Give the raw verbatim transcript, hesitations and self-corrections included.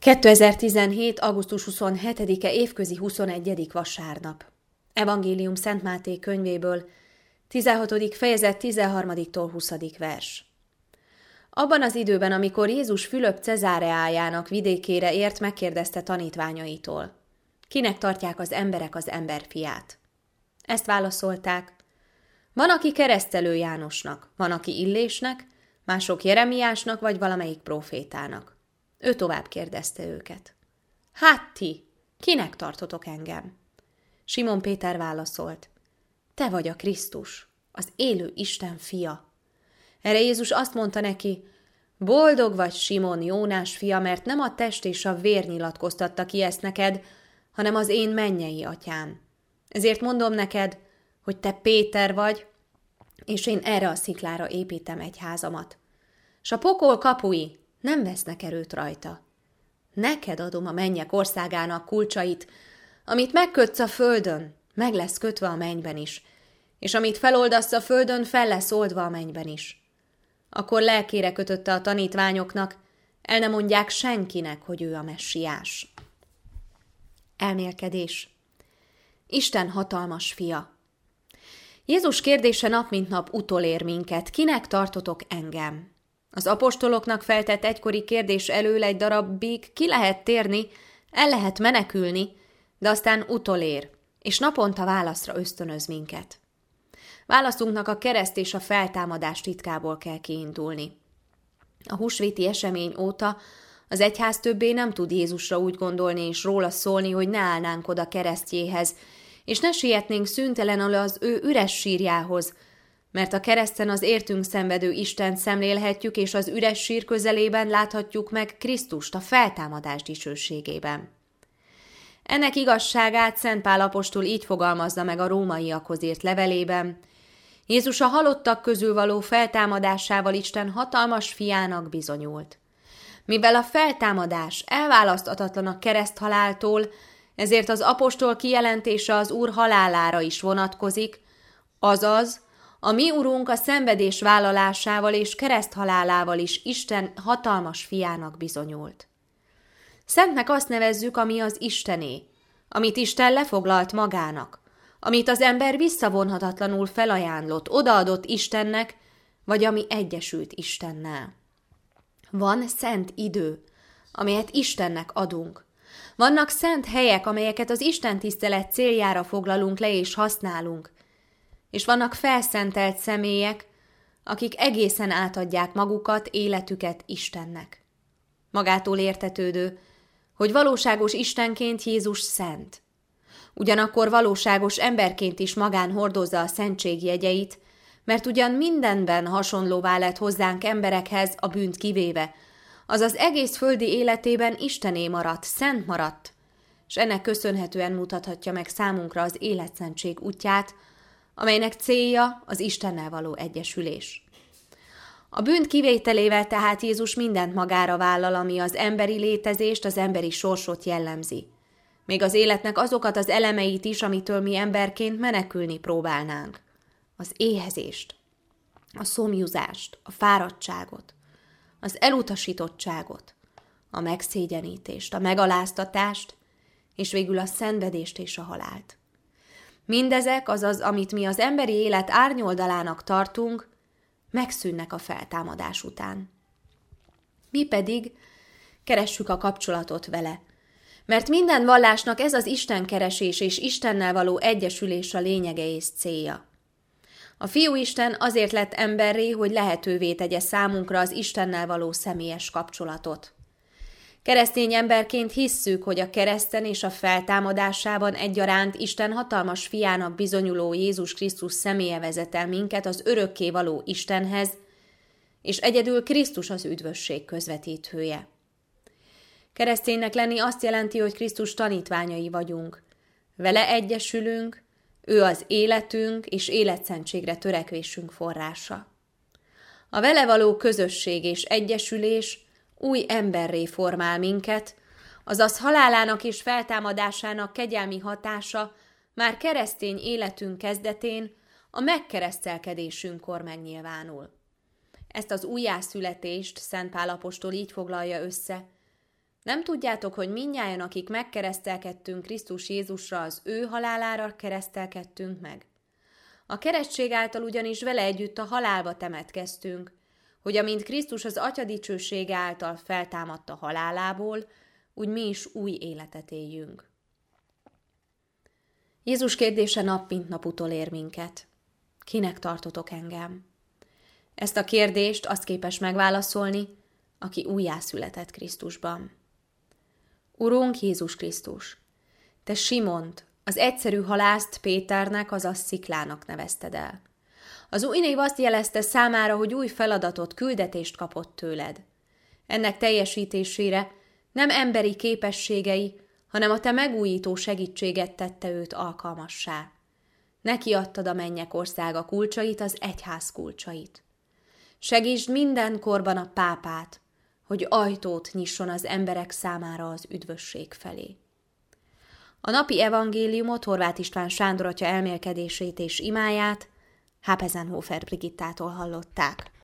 kétezer-tizenhét. augusztus huszonhetedike évközi huszonegyedik vasárnap. Evangélium Szent Máté könyvéből, tizenhatodik fejezet tizenharmadiktól huszadik vers. Abban az időben, amikor Jézus Fülöp Cezáreájának vidékére ért, megkérdezte tanítványaitól: kinek tartják az emberek az emberfiát? Ezt válaszolták: van, aki keresztelő Jánosnak, van, aki Illésnek, mások Jeremiásnak vagy valamelyik prófétának. Ő tovább kérdezte őket: hát ti, kinek tartotok engem? Simon Péter válaszolt: te vagy a Krisztus, az élő Isten fia. Erre Jézus azt mondta neki: boldog vagy, Simon, Jónás fia, mert nem a test és a vér nyilatkoztatta ki ezt neked, hanem az én mennyei atyám. Ezért mondom neked, hogy te Péter vagy, és én erre a sziklára építem egyházamat. S a pokol kapui nem vesznek erőt rajta. Neked adom a mennyek országának kulcsait, amit megkötsz a földön, meg lesz kötve a mennyben is, és amit feloldasz a földön, fel lesz oldva a mennyben is. Akkor lelkére kötötte a tanítványoknak: el ne mondják senkinek, hogy ő a messiás. Elmélkedés. Isten hatalmas fia. Jézus kérdése nap mint nap utolér minket: kinek tartotok engem? Az apostoloknak feltett egykori kérdés elől egy darabig ki lehet térni, el lehet menekülni, de aztán utolér, és naponta válaszra ösztönöz minket. Válaszunknak a kereszt és a feltámadás titkából kell kiindulni. A húsvéti esemény óta az egyház többé nem tud Jézusra úgy gondolni és róla szólni, hogy ne állnánk oda keresztjéhez, és ne sietnénk szüntelenül az ő üres sírjához, mert a kereszten az értünk szenvedő Istent szemlélhetjük, és az üres sír közelében láthatjuk meg Krisztust a feltámadás dicsőségében. Ennek igazságát Szent Pál apostol így fogalmazza meg a rómaiakhoz írt levelében: Jézus a halottak közül való feltámadásával Isten hatalmas fiának bizonyult. Mivel a feltámadás elválaszthatatlan a kereszthaláltól, ezért az apostol kijelentése az Úr halálára is vonatkozik, azaz, a mi Urunk a szenvedés vállalásával és kereszthalálával is Isten hatalmas fiának bizonyult. Szentnek azt nevezzük, ami az Istené, amit Isten lefoglalt magának, amit az ember visszavonhatatlanul felajánlott, odaadott Istennek, vagy ami egyesült Istennel. Van szent idő, amelyet Istennek adunk. Vannak szent helyek, amelyeket az istentisztelet céljára foglalunk le és használunk, és vannak felszentelt személyek, akik egészen átadják magukat, életüket Istennek. Magától értetődő, hogy valóságos Istenként Jézus szent. Ugyanakkor valóságos emberként is magán hordozza a szentség jegyeit, mert ugyan mindenben hasonlóvá lett hozzánk emberekhez, a bűnt kivéve, azaz egész földi életében Istené maradt, szent maradt, és ennek köszönhetően mutathatja meg számunkra az életszentség útját, amelynek célja az Istennel való egyesülés. A bűnt kivételével tehát Jézus mindent magára vállal, ami az emberi létezést, az emberi sorsot jellemzi. Még az életnek azokat az elemeit is, amitől mi emberként menekülni próbálnánk. Az éhezést, a szomjuzást, a fáradtságot, az elutasítottságot, a megszégyenítést, a megaláztatást, és végül a szenvedést és a halált. Mindezek, azaz, amit mi az emberi élet árnyoldalának tartunk, megszűnnek a feltámadás után. Mi pedig keressük a kapcsolatot vele, mert minden vallásnak ez az istenkeresés és Istennel való egyesülés a lényege és célja. A Fiúisten azért lett emberré, hogy lehetővé tegye számunkra az Istennel való személyes kapcsolatot. Keresztény emberként hisszük, hogy a kereszten és a feltámadásában egyaránt Isten hatalmas fiának bizonyuló Jézus Krisztus személye vezet el minket az örökké való Istenhez, és egyedül Krisztus az üdvösség közvetítője. Kereszténynek lenni azt jelenti, hogy Krisztus tanítványai vagyunk. Vele egyesülünk, ő az életünk és életszentségre törekvésünk forrása. A vele való közösség és egyesülés új emberré formál minket, azaz halálának és feltámadásának kegyelmi hatása már keresztény életünk kezdetén, a megkeresztelkedésünkkor megnyilvánul. Ezt az újjászületést Szent Pál apostol így foglalja össze: Nem tudjátok, hogy mindnyájan, akik megkeresztelkedtünk Krisztus Jézusra, az ő halálára keresztelkedtünk meg? A keresztség által ugyanis vele együtt a halálba temetkeztünk, hogy amint Krisztus az Atya dicsősége által feltámadt a halálából, úgy mi is új életet éljünk. Jézus kérdése nap mint nap utolér minket. Kinek tartotok engem? Ezt a kérdést azt képes megválaszolni, aki újjászületett Krisztusban. Urunk Jézus Krisztus, te Simont, az egyszerű halászt Péternek, azaz Sziklának nevezted el. Az új név azt jelezte számára, hogy új feladatot, küldetést kapott tőled. Ennek teljesítésére nem emberi képességei, hanem a te megújító segítséget tette őt alkalmassá. Neki adtad a mennyek országa kulcsait, az egyház kulcsait. Segítsd minden korban a pápát, hogy ajtót nyisson az emberek számára az üdvösség felé. A napi evangéliumot Horváth István Sándor atya elmélkedését és imáját Hápezenhofer Brigittától hallották.